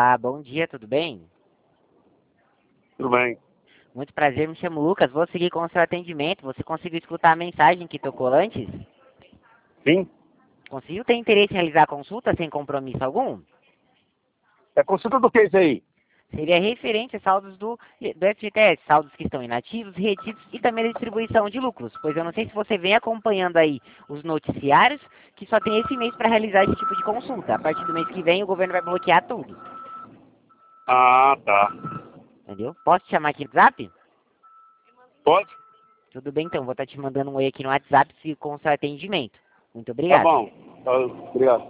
Olá, bom dia, tudo bem? Tudo bem. Muito prazer, me chamo Lucas, vou seguir com o seu atendimento. Você conseguiu escutar a mensagem que tocou antes? Sim. Conseguiu ter interesse em realizar a consulta sem compromisso algum? É consulta do que isso aí? Seria referente a saldos do FGTS, saldos que estão inativos, retidos e também a distribuição de lucros, pois eu não sei se você vem acompanhando aí os noticiários, que só tem esse mês para realizar esse tipo de consulta. A partir do mês que vem o governo vai bloquear tudo, Ah, tá. entendeu? Posso te chamar aqui no WhatsApp? Pode? Tudo bem, então, vou estar te mandando um oi aqui no WhatsApp com o seu atendimento. Muito Tá obrigado. bom. Tá, obrigado.